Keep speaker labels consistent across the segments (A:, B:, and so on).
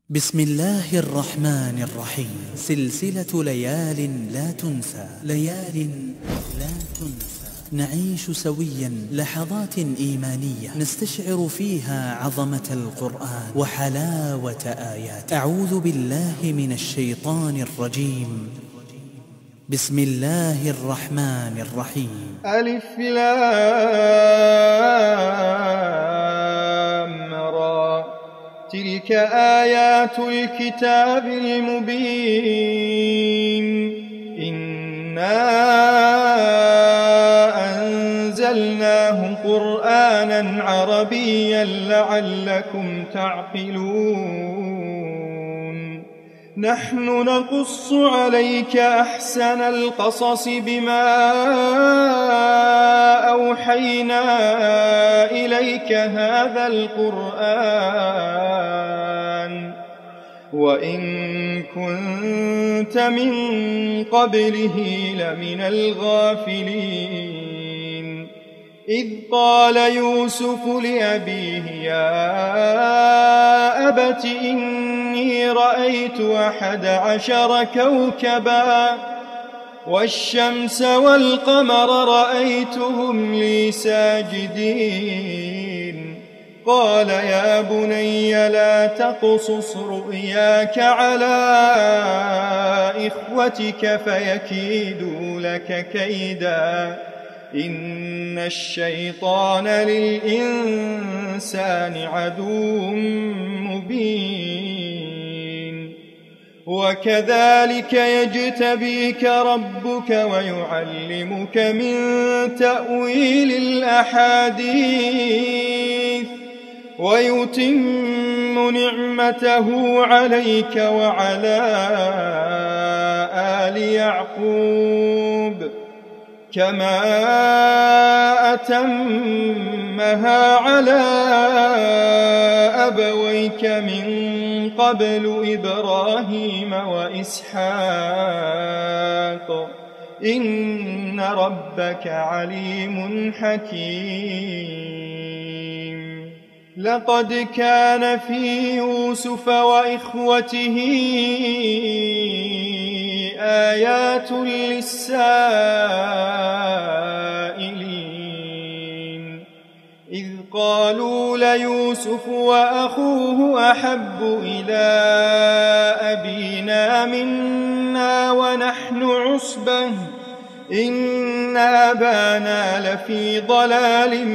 A: بسم الله الرحمن الرحيم. سلسلة ليال لا تنسى، ليال لا تنسى، نعيش سويا لحظات إيمانية نستشعر فيها عظمة القرآن وحلاوة آيات. أعوذ بالله من الشيطان الرجيم. بسم الله الرحمن الرحيم.
B: ألف لام را، تلك آيات الكتاب المبين. إنا أنزلناه قرآنا عربيا لعلكم تعقلون. نحن نقص عليك أحسن القصص بما أوحينا إليك هذا القرآن وإن كنت من قبله لمن الغافلين. إذ قال يوسف لأبيه يا أبت إني رأيت 11 كوكبا والشمس والقمر رأيتهم لي ساجدين. قال يا بني لا تقصص رؤياك على إخوتك فيكيدوا لك كيدا إن الشيطان للإنسان عدو مبين. وكذلك يجتبيك ربك ويعلمك من تأويل الأحاديث ويتم نعمته عليك وعلى آل يعقوب كما أتمها على أبويك من قبل إبراهيم وإسحاق إن ربك عليم حكيم. لقد كان في يوسف وإخوته آيات للسائلين إذ قالوا ليوسف وأخوه أحب إلى أبينا منا ونحن عصبة إن أبانا لفي ضلال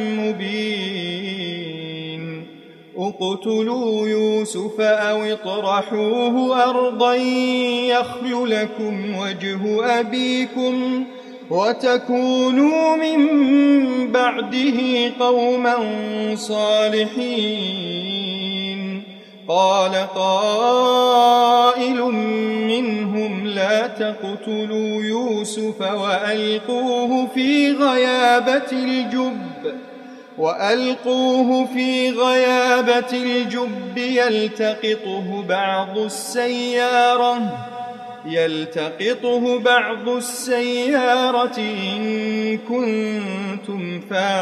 B: مبين. اقتلوا يوسف أو اطرحوه أرضا يخل لكم وجه أبيكم وتكونوا من بعده قوما صالحين. قال قائل منهم لا تقتلوا يوسف وألقوه في غيابة الجب يلتقطه بعض السيارة إن كنتم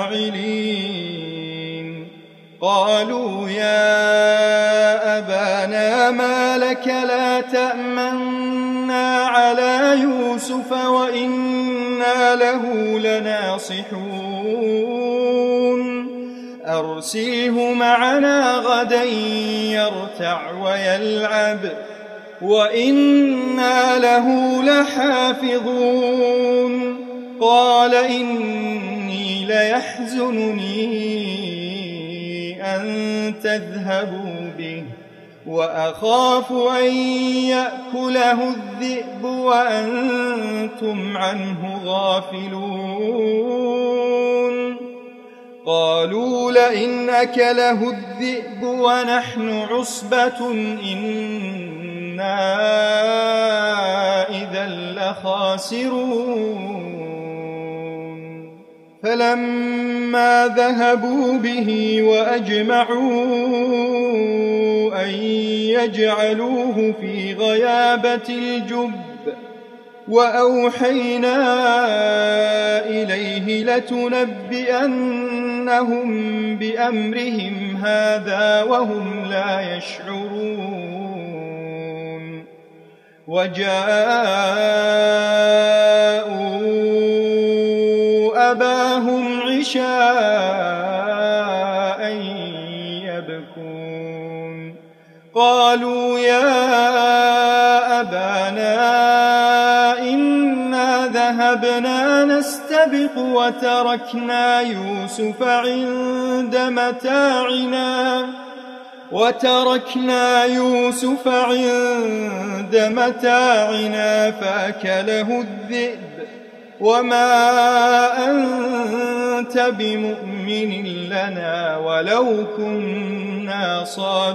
B: فاعلين. قالوا يا أبانا ما لك لا تأمنا على يوسف وإنا له لناصحون. أرسله معنا غدا يرتع ويلعب وإنا له لحافظون. قال إني ليحزنني أن تذهبوا به وأخاف أن يأكله الذئب وأنتم عنه غافلون. قالوا لئن أكله الذئب ونحن عصبة إنا إذا لخاسرون. فلما ذهبوا به وأجمعوا أن يجعلوه في غيابة الجب وأوحينا إليه لتنبئن ليأتينهم بأمرهم هذا وهم لا يشعرون وجاءوا أباهم عشاء يبكون قالوا يا أبانا إنا ذهبنا نستبق وتركنا يوسف عند متاعنا فأكله الذئب وما أنت بمؤمن لنا ولو كنا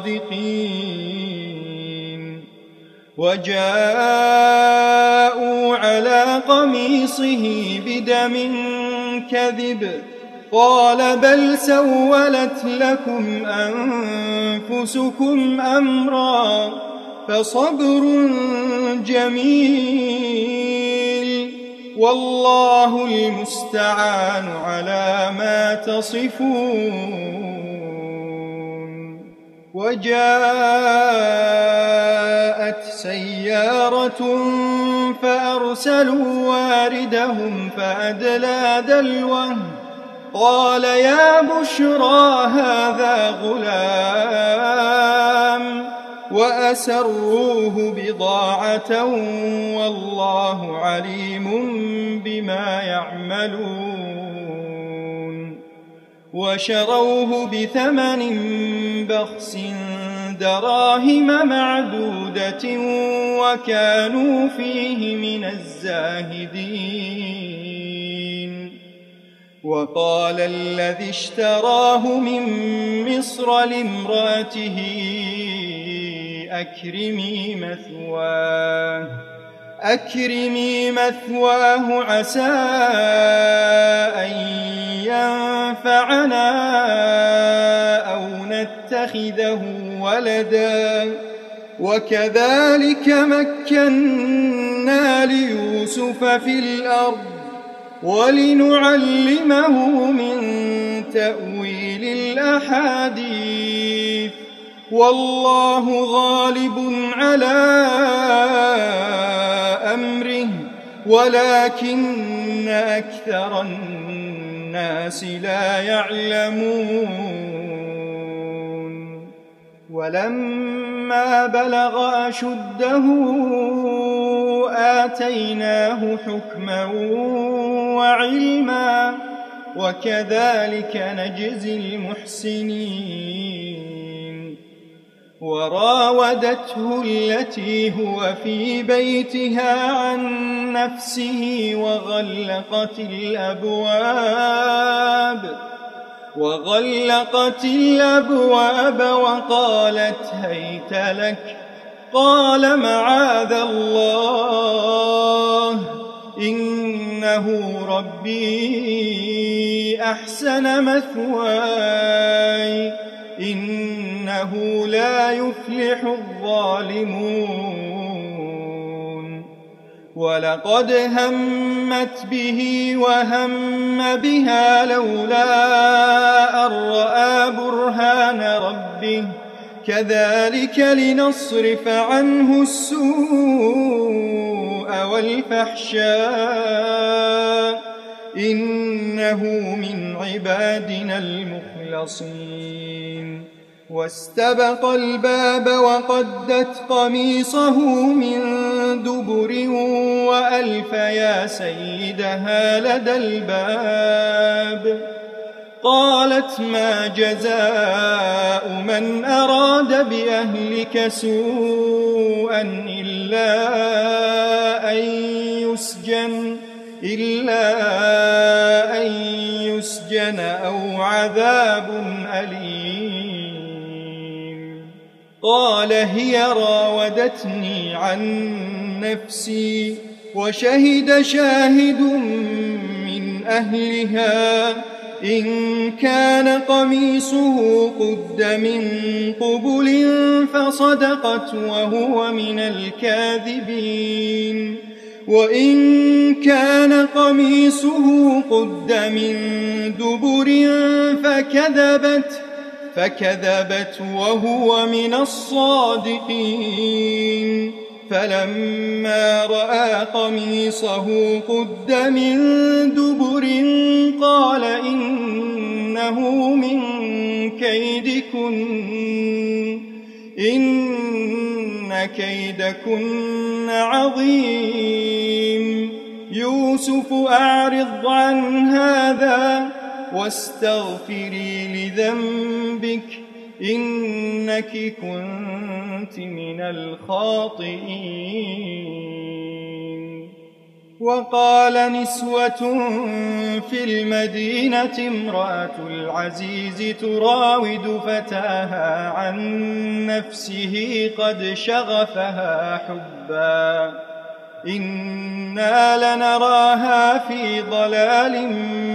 B: صادقين وجاءوا على قميصه بدم كذب قال بل سولت لكم أنفسكم أمرا فصبر جميل والله المستعان على ما تصفون وجاءت سيارة فأرسلوا واردهم فأدلى دلوه قال يا بشرى هذا غلام وأسروه بضاعة والله عليم بما يعملون وشروه بثمن بخس دراهم معدودة وكانوا فيه من الزاهدين وقال الذي اشتراه من مصر لامرأته أكرمي مثواه عسى أن ينفعنا أو نتخذه ولدا وكذلك مكنا ليوسف في الأرض ولنعلمه من تأويل الأحاديث والله غالب على أمره ولكن أكثر الناس لا يعلمون ولما بلغ أشده آتيناه حكما وعلما وكذلك نجزي المحسنين وراودته التي هو في بيتها عن نفسه وغلقت الأبواب وقالت هيت لك قال معاذ الله إنه ربي أحسن مثواي إنه لا يفلح الظالمون ولقد همت به وهم بها لولا أن رأى برهان ربه كذلك لنصرف عنه السوء والفحشاء إنه من عبادنا المخلصين واستبق الباب وقدت قميصه من دبر وألف يا سيدها لدى الباب قالت ما جزاء من أراد بأهلك سوءا إلا أن يسجن أو عذاب أليم قال هي راودتني عن نفسي وشهد شاهد من أهلها إن كان قميصه قد من قبل فصدقت وهو من الكاذبين وإن كان قميصه قد من دبر فكذبت وهو من الصادقين. فلما رأى قميصه قد من دبر قال إنه من كيدكن إن كيدكن عظيم. يوسف أعرض عن هذا واستغفري لذنبك إنك كنت من الخاطئين. وقال نسوة في المدينة امرأة العزيز تراود فتاها عن نفسه قد شغفها حبا إنا لنراها في ضلال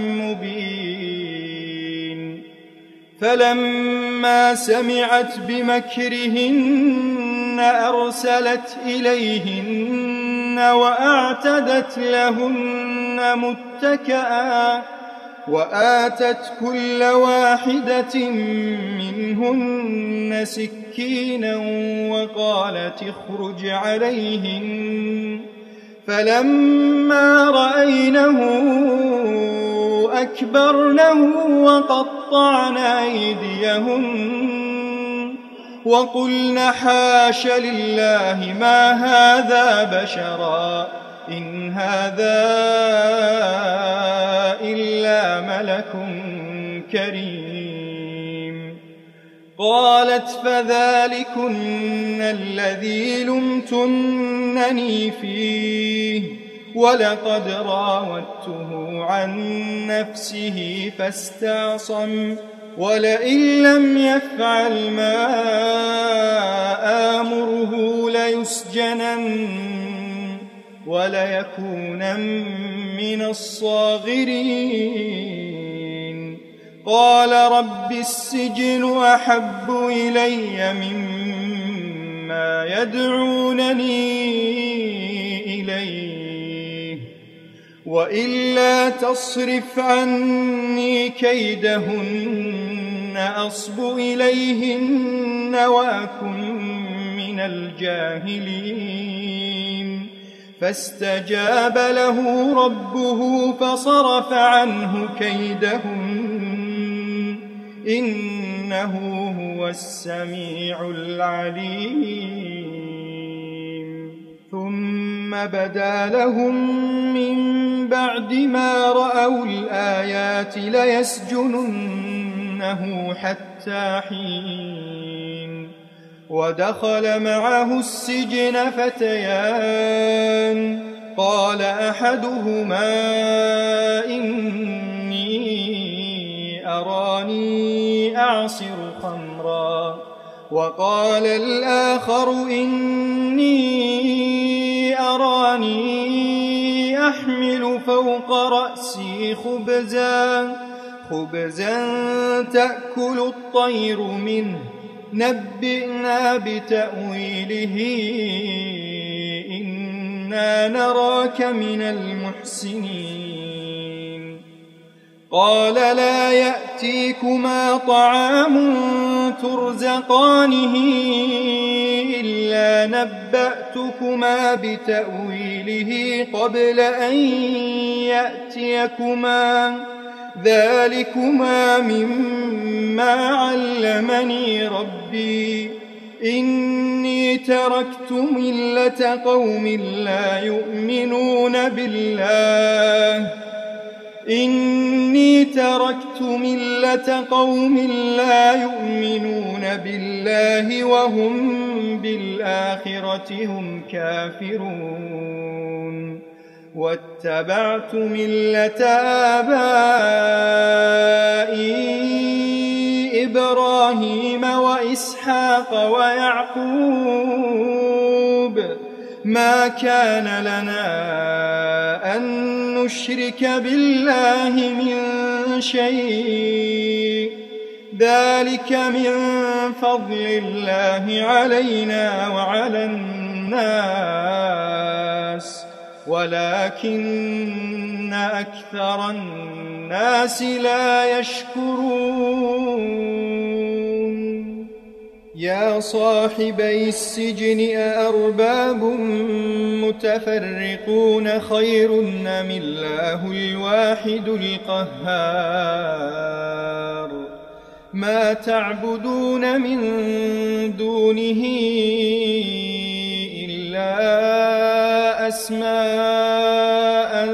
B: مبين. فلما سمعت بمكرهن أرسلت إليهن وأعتدت لهن متكئا وآتت كل واحدة منهن سكينا وقالت اخرج عليهن. فلما رأينه أكبرنه وقطعن أيديهن وقلن حاش لله ما هذا بشرا إن هذا إلا ملك كريم. قالت فذلكن الذي لمتنني فيه ولقد راودته عن نفسه فاستعصم ولئن لم يفعل ما آمره ليسجنن وليكونن من الصاغرين. قال رب السجن أحب إلي مما يدعونني إليه وإلا تصرف عني كيدهن أصب إليهن وأكن من الجاهلين. فاستجاب له ربه فصرف عنه كيدهن إنه هو السميع العليم. ثم بدا لهم من بعد ما رأوا الآيات ليسجننه حتى حين. ودخل معه السجن فتيان قال أحدهما إني أراني أعصر خمرا وقال الآخر إني أراني أحمل فوق رأسي خبزا تأكل الطير منه نبئنا بتأويله إنا نراك من المحسنين. قال لا يأتيكما طعام ترزقانه إلا نبأتكما بتأويله قبل أن يأتيكما ذلكما مما علمني ربي إني تركت ملة قوم لا يؤمنون بالله وهم بالآخرة هم كافرون واتبعت ملة آبائي إبراهيم وإسحاق ويعقوب ما كان لنا أن نشرك بالله من شيء ذلك من فضل الله علينا وعلى الناس ولكن أكثر الناس لا يشكرون يا صاحبي السجن أأرباب متفرقون خير أم الله الواحد القهار ما تعبدون من دونه إلا أسماء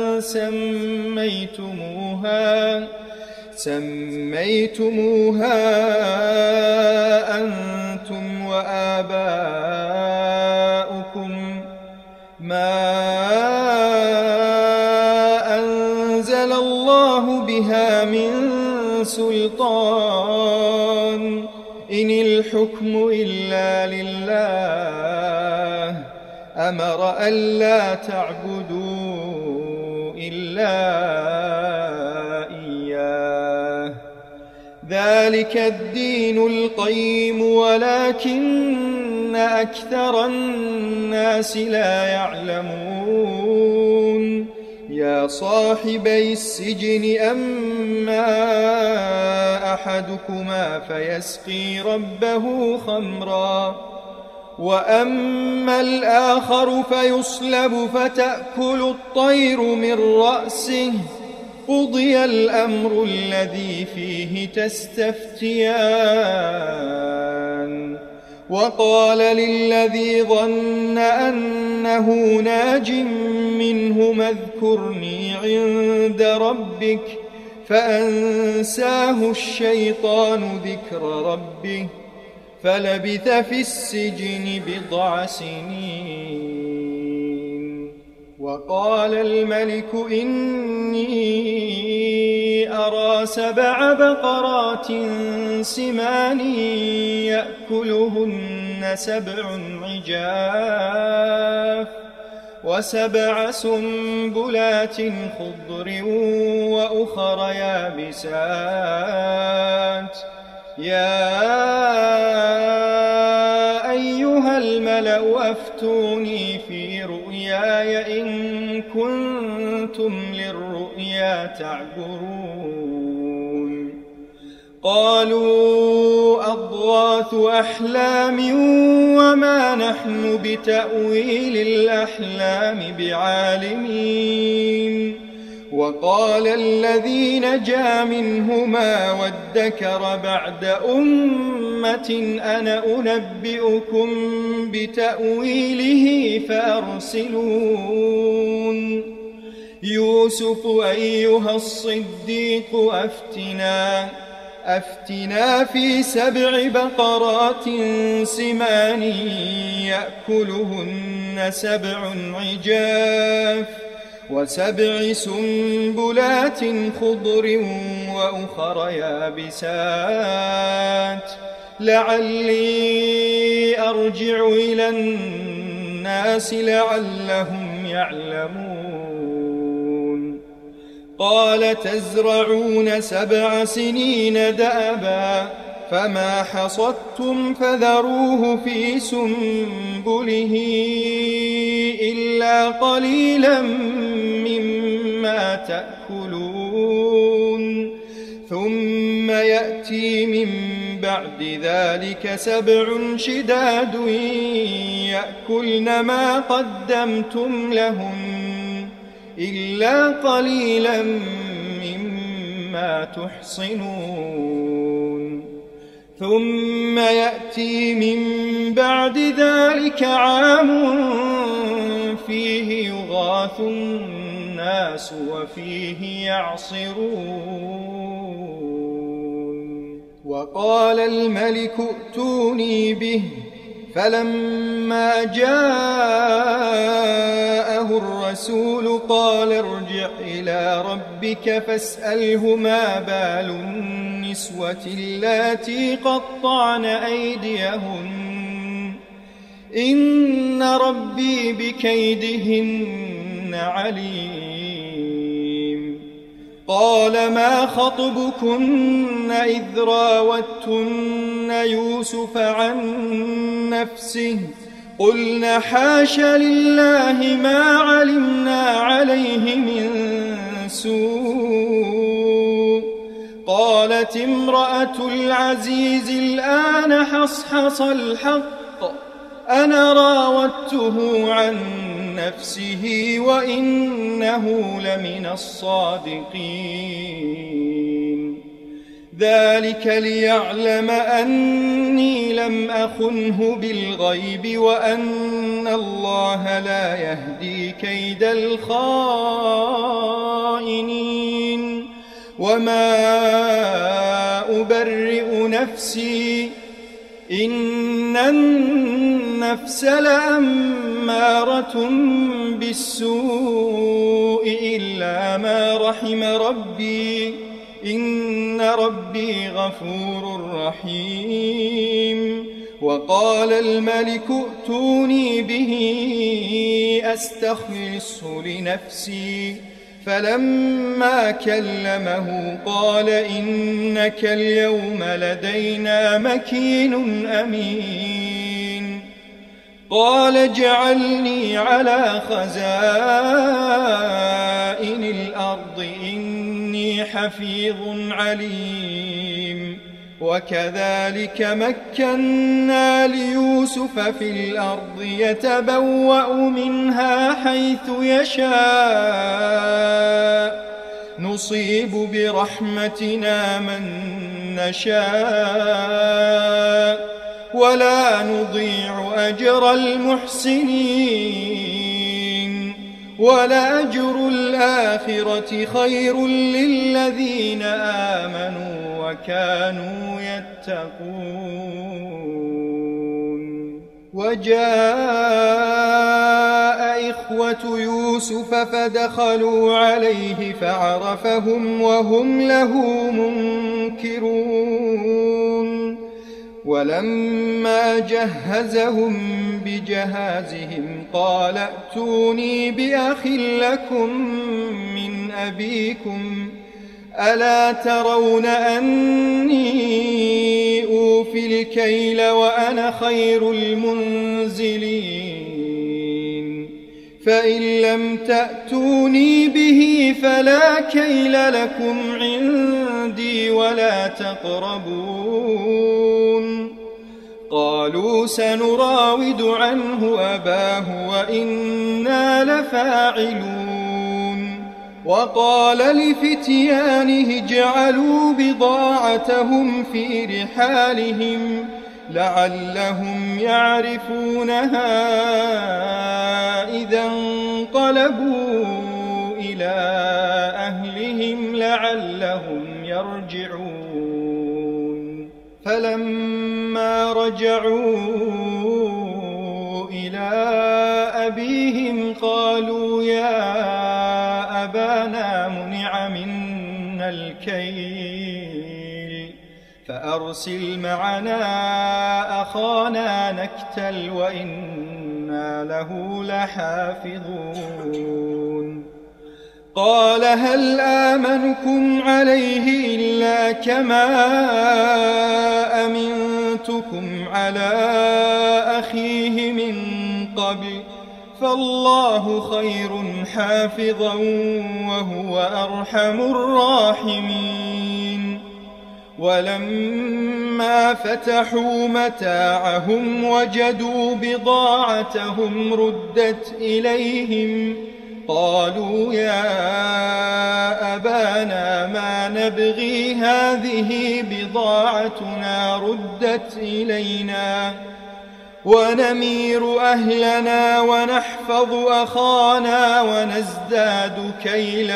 B: سميتموها أنتم وآباؤكم ما أنزل الله بها من سلطان إن الحكم إلا لله أمر ألا تعبدوا إلا إياه ذلك الدين القيم ولكن أكثر الناس لا يعلمون يا صاحبي السجن أما أحدكما فيسقي ربه خمرا وأما الآخر فيصلب فتأكل الطير من رأسه قضي الأمر الذي فيه تستفتيان وقال للذي ظن أنه ناج منهما اذكرني عند ربك فأنساه الشيطان ذكر ربه فلبث في السجن بضع سنين وقال الملك إني أرى 7 بقرات سمان يأكلهن 7 عجاف و7 سنبلات خضر وأخر يابسات يا أيها الملأ أفتوني في رؤياي إن كنتم للرؤيا تعبرون قالوا أضغاث أحلام وما نحن بتأويل الأحلام بعالمين وقال الذي نجا منهما وادكر بعد أمة أنا أنبئكم بتأويله فأرسلون يوسف أيها الصديق أفتنا في 7 بقرات سمان يأكلهن 7 عجاف و7 سنبلات خضر وأخر يابسات لعلي أرجع إلى الناس لعلهم يعلمون قال تزرعون 7 سنين دأبا فما حصدتم فذروه في سنبله إلا قليلا مما تأكلون ثم يأتي من بعد ذلك 7 شداد يأكلن ما قدمتم لهن إلا قليلا مما تحصنون ثم يأتي من بعد ذلك عام فيه يغاث الناس وفيه يعصرون وقال الملك ائتوني به فلما جاءه الرسول قال ارجع إلى ربك فاسأله ما بال النسوة اللاتي قطعن أيديهن إن ربي بكيدهن عليم قال ما خطبكن إذ راوتن يوسف عن نفسه قلنا حاش لله ما علمنا عليه من سوء. قالت امرأة العزيز الآن حصحص الحق أنا راودته عن نفسه وإنه لمن الصادقين. ذلك ليعلم أني لم أخنه بالغيب وأن الله لا يهدي كيد الخائنين. وما أبرئ نفسي إن النفس لأمارة بالسوء إلا ما رحم ربي إن ربي غفور رحيم. وقال الملك ائتوني به أستخلصه لنفسي. فلما كلمه قال إنك اليوم لدينا مكين أمين. قال اجعلني على خزائن الأرض إني حفيظ عليم. وكذلك مكنا ليوسف في الأرض يتبوأ منها حيث يشاء نصيب برحمتنا من نشاء ولا نضيع أجر المحسنين. ولأجر الآخرة خير للذين آمنوا وكانوا يتقون. وجاء إخوة يوسف فدخلوا عليه فعرفهم وهم له منكرون. ولما جهزهم بجهازهم قال ائتوني بأخ لكم من أبيكم ألا ترون أني أوفي الكيل وأنا خير المنزلين. فإن لم تأتوني به فلا كيل لكم عندي ولا تقربون. قالوا سنراود عنه أباه وإنا لفاعلون. وقال لفتيانه اجعلوا بضاعتهم في رحالهم لعلهم يعرفونها إذا انقلبوا إلى أهلهم لعلهم يرجعون. فلما رجعوا إلى أبيهم قالوا يا أبانا منع منا الكيل فأرسل معنا أخانا نكتل وإنا له لحافظون. قال هل آمنكم عليه إلا كما أمنتكم على أخيه من قبل فالله خير حافظا وهو أرحم الراحمين. ولما فتحوا متاعهم وجدوا بضاعتهم ردت إليهم قالوا يا أبانا ما نبغي هذه بضاعتنا ردت إلينا ونمير أهلنا ونحفظ أخانا ونزداد كيل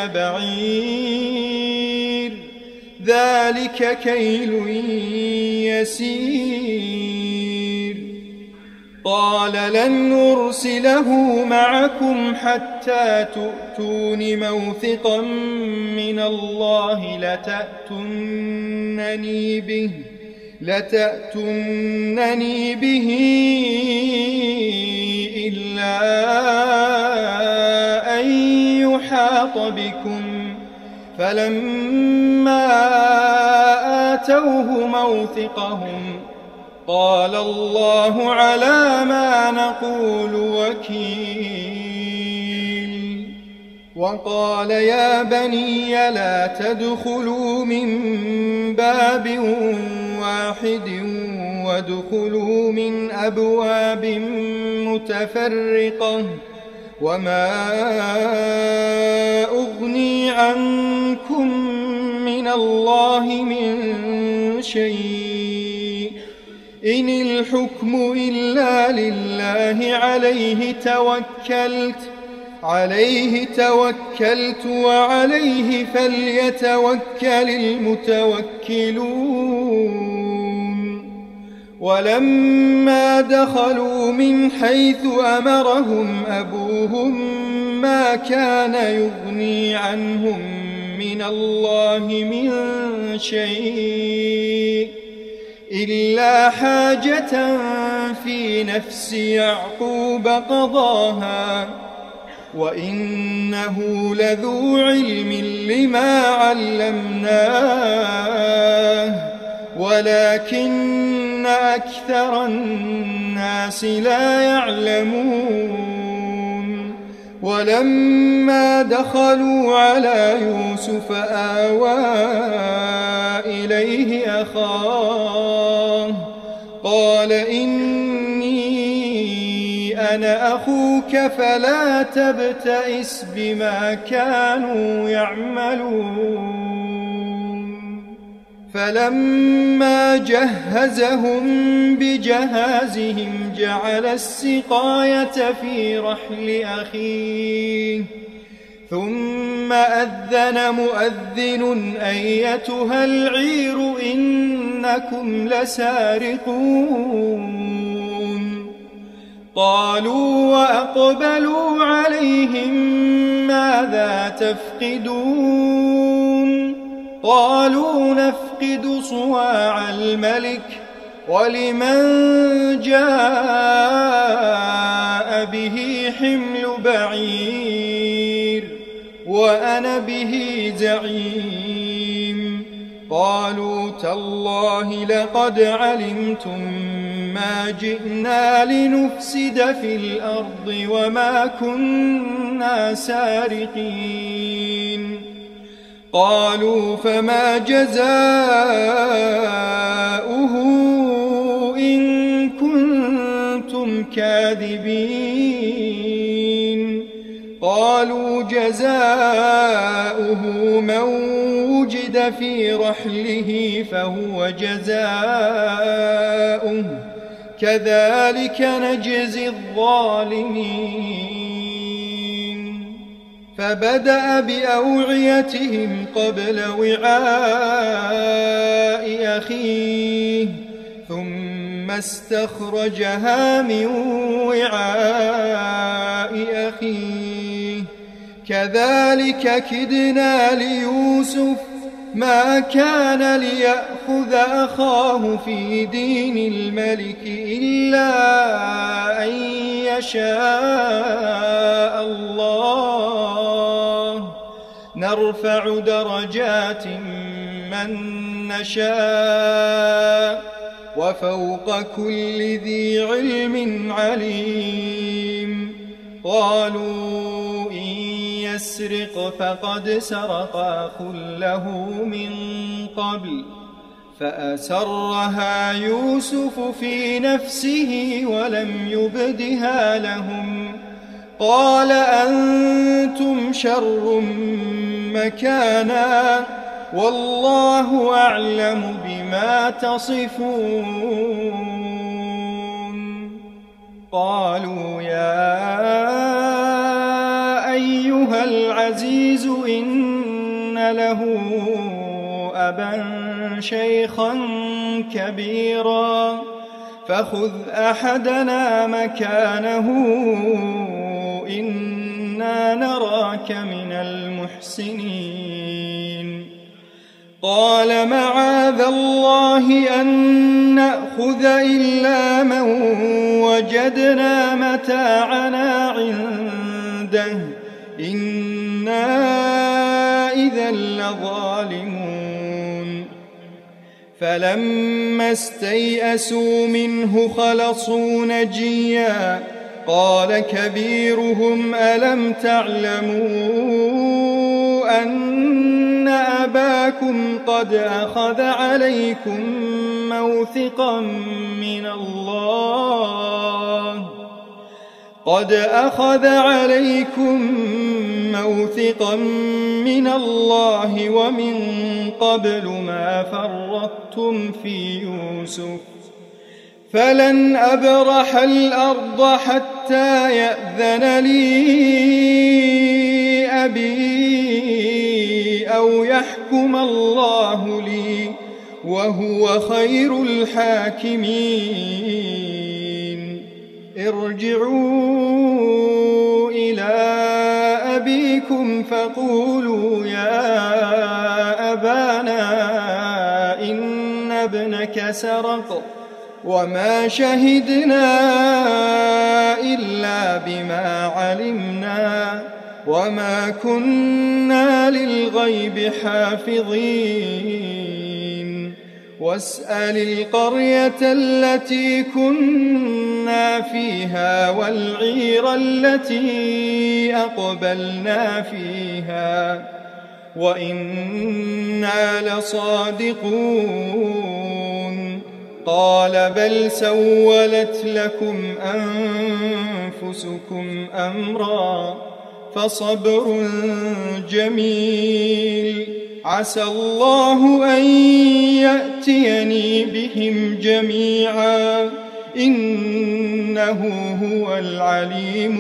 B: بعير ذلك كيل يسير. قال لن أرسله معكم حتى تؤتون موثقا من الله لتأتونني به إلا أن يحاط بكم. فلما آتوه موثقهم قال الله على ما نقول وكيل. وقال يا بني لا تدخلوا من باب واحد وادخلوا من أبواب متفرقة وما أغني عنكم من الله من شيء إن الحكم إلا لله عليه توكلت وعليه فليتوكل المتوكلون. ولما دخلوا من حيث أمرهم أبوهم ما كان يغني عنهم من الله من شيء إلا حاجة في نفس يعقوب قضاها وإنه لذو علم لما علمناه ولكن أكثر الناس لا يعلمون. ولما دخلوا على يوسف آوى إليه أخاه قال إني أنا أخوك فلا تبتئس بما كانوا يعملون. فلما جهزهم بجهازهم جعل السقاية في رحل أخيه ثم أذن مؤذن أيتها العير إنكم لسارقون. قالوا وأقبلوا عليهم ماذا تفقدون؟ قالوا نفقد صواع الملك ولمن جاء به حمل بعير وأنا به زعيم. قالوا تالله لقد علمتم ما جئنا لنفسد في الأرض وما كنا سارقين. قالوا فما جزاؤه إن كنتم كاذبين؟ قالوا جزاؤه من وجد في رحله فهو جزاؤه كذلك نجزي الظالمين. فبدأ بأوعيتهم قبل وعاء أخيه ثم استخرجها من وعاء أخيه كذلك كدنا ليوسف ما كان ليأخذ أخاه في دين الملك إلا أن يشاء الله نرفع درجات من نشاء وفوق كل ذي علم عليم. قالوا إن يسرق فقد سرق أخ له من قبل فأسرها يوسف في نفسه ولم يبدها لهم. قال أنتم شر مكانا والله أعلم بما تصفون. قالوا يا أيها العزيز إن له أبا شيخا كبيرا فخذ أحدنا مكانه إنا نراك من المحسنين. قال معاذ الله أن نأخذ إلا من وجدنا متاعنا عنده إنا إذا لظالمون. فلما استيئسوا منه خلصوا نجيا قال كبيرهم ألم تعلموا أن أباكم قد أخذ عليكم موثقا من الله ومن قبل ما فرطتم في يوسف فلن أبرح الأرض حتى يأذن لي أبي أو يحكم الله لي وهو خير الحاكمين ارجعوا إلى أبيكم فقولوا يا أبانا إن ابنك سرق وما شهدنا إلا بما علمنا وما كنا للغيب حافظين واسأل القرية التي كنا فيها والعير التي أقبلنا فيها وإنا لصادقون قال بل سولت لكم أنفسكم أمرا فصبر جميل عسى الله أن يأتيني بهم جميعا إنه هو العليم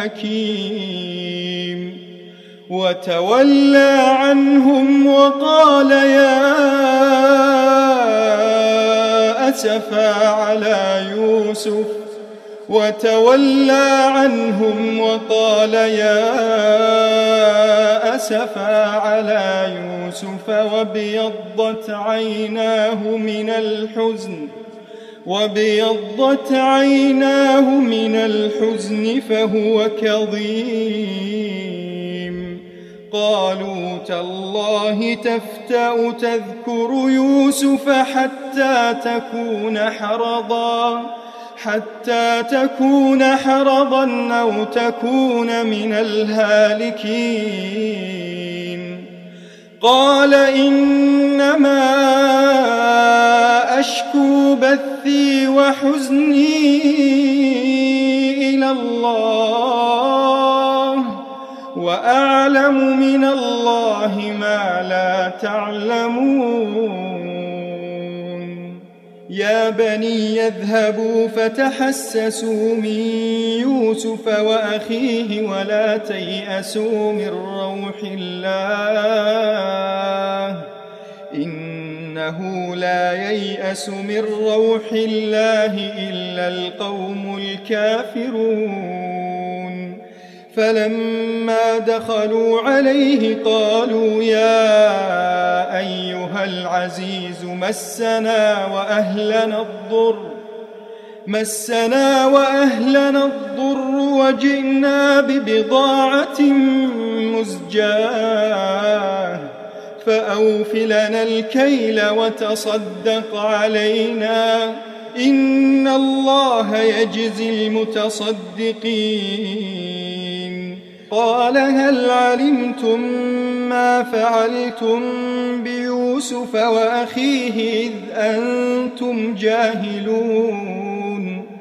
B: الحكيم وتولى عنهم وقال يا أسفا على يوسف وابيضت عيناه من الحزن فهو كظيم قالوا تالله تفتأ تذكر يوسف حتى تكون حرضا أو تكون من الهالكين قال إنما أشكو بثي وحزني إلى الله وأعلم من الله ما لا تعلمون يا بني يذهبوا فتحسسوا من يوسف وأخيه ولا تيأسوا من روح الله إنه لا ييأس من روح الله إلا القوم الكافرون فلما دخلوا عليه قالوا يا أيها العزيز مسنا وأهلنا الضر وجئنا ببضاعة مزجاة فأوف لنا الكيل وتصدق علينا إن الله يجزي المتصدقين قال هل علمتم ما فعلتم بيوسف وأخيه إذ أنتم جاهلون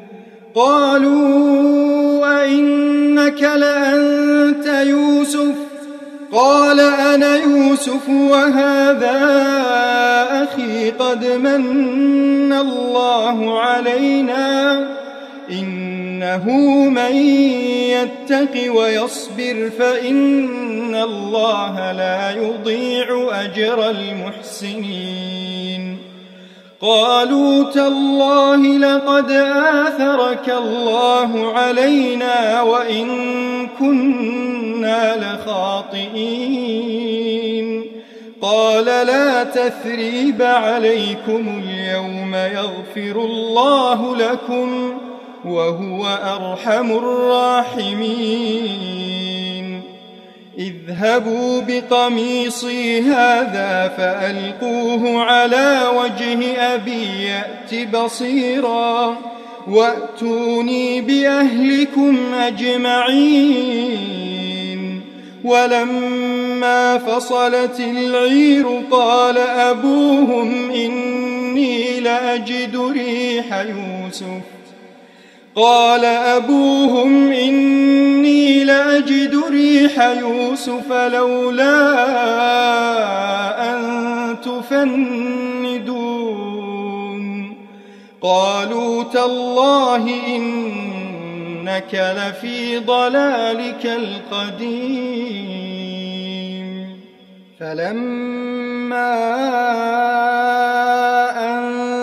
B: قالوا أئنك لأنت يوسف قال أنا يوسف وهذا أخي قد من الله علينا إنه من يتق ويصبر فإن الله لا يضيع أجر المحسنين قالوا تالله لقد آثرك الله علينا وإن كنا لخاطئين قال لا تثريب عليكم اليوم يغفر الله لكم وهو أرحم الراحمين اذهبوا بقميصي هذا فألقوه على وجه أبي يأت بصيرا وأتوني بأهلكم أجمعين. ولما فصلت العير قال أبوهم إني لأجد ريح يوسف لولا أن تفندون. قالوا تالله إنك لفي ضلالك القديم. فلما أن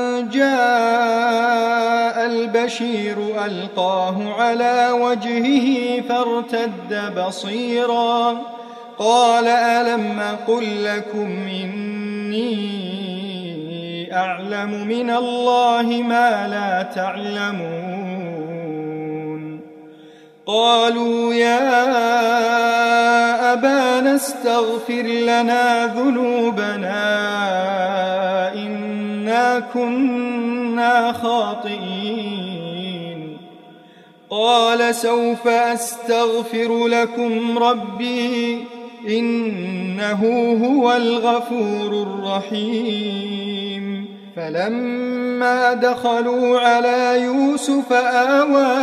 B: جاء البشير ألقاه على وجهه فارتد بصيرا قال ألم أقل لكم إني أعلم من الله ما لا تعلمون. قالوا يا أبانا استغفر لنا ذنوبنا إنا كنا خاطئين. قال سوف أستغفر لكم ربي إنه هو الغفور الرحيم. فلما دخلوا على يوسف آوى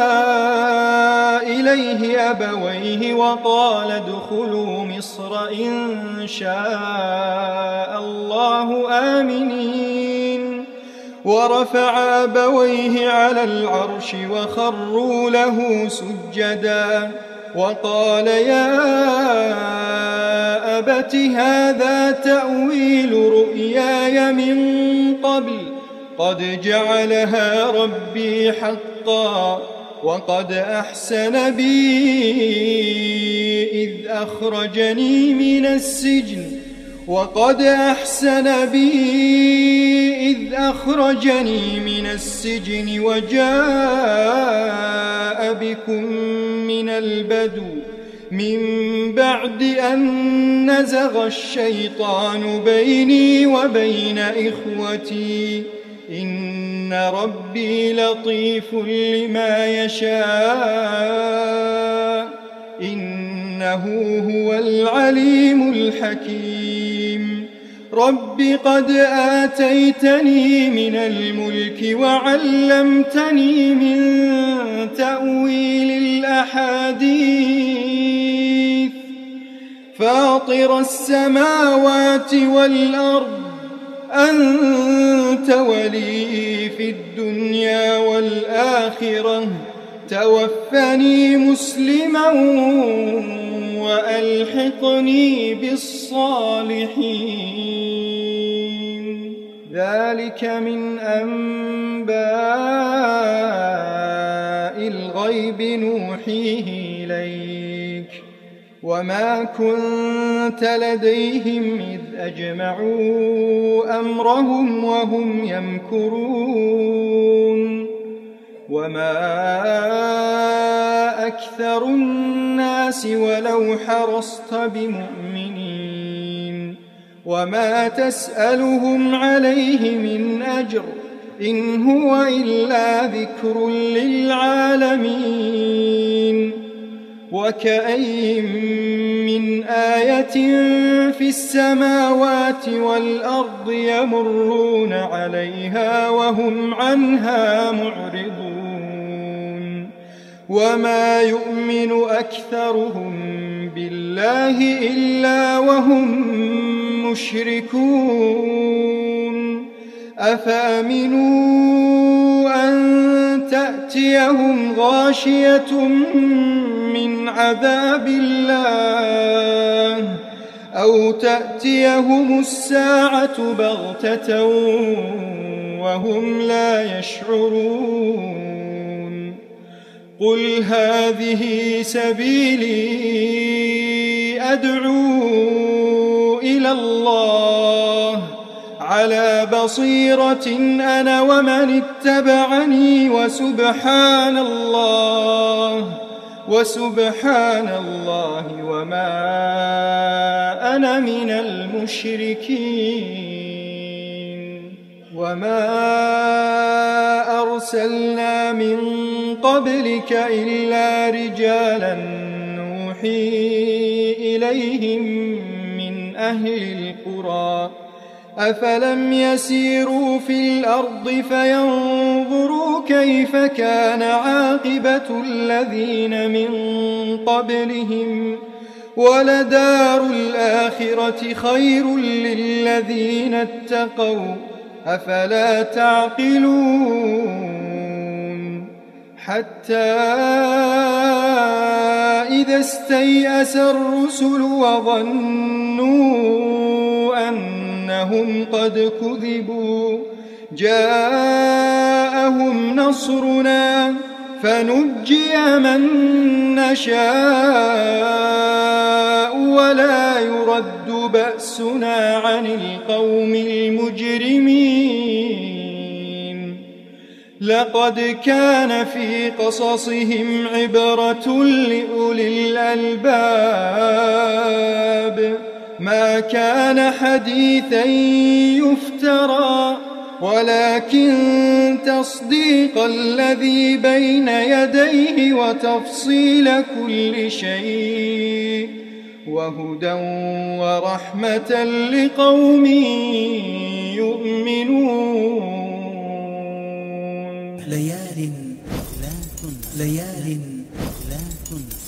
B: إليه أبويه وقال ادخلوا مصر إن شاء الله آمنين. ورفع أبويه على العرش وخروا له سجدا وقال يا أبت هذا تأويل رؤياي من قبل قد جعلها ربي حقا وقد أحسن بي إذ أخرجني من السجن وجاء بكم من البدو من بعد أن نزغ الشيطان بيني وبين إخوتي إن ربي لطيف لما يشاء إنه هو العليم الحكيم. رب قد آتيتني من الملك وعلمتني من تأويل الأحاديث فاطر السماوات والأرض أنت ولي في الدنيا والآخرة توفني مسلما وألحقني بالصالحين. ذلك من أنباء الغيب نوحيه إليك وما كنت لديهم إذ أجمعوا أمرهم وهم يمكرون. وما أكثر الناس ولو حرصت بمؤمنين وما تسألهم عليه من أجر إن هو إلا ذكر للعالمين. وكأين من آية في السماوات والأرض يمرون عليها وهم عنها معرضون وما يؤمن أكثرهم بالله إلا وهم مشركون. أفأمنوا أن تأتيهم غاشية من عذاب الله أو تأتيهم الساعة بغتة وهم لا يشعرون. قل هذه سبيلي أدعو إلى الله على بصيرة أنا ومن اتبعني وسبحان الله وسبحان الله وما أنا من المشركين. وما أرسلنا من قبلك إلا رجالا نوحي إليهم من أهل القرى أفلم يسيروا في الأرض فينظروا كيف كان عاقبة الذين من قبلهم ولدار الآخرة خير للذين اتقوا أفلا تعقلون. حتى إذا استيأس الرسل وظنوا أنهم قد كذبوا جاءهم نصرنا فنجي من نشاء ولا يرد بأسنا عن القوم المجرمين. لقد كان في قصصهم عبرة لأولي الألباب ما كان حديثا يفترى ولكن تصديق الذي بين يديه وتفصيل كل شيء وهدى ورحمة لقوم يؤمنون.
A: ليال لا تنسى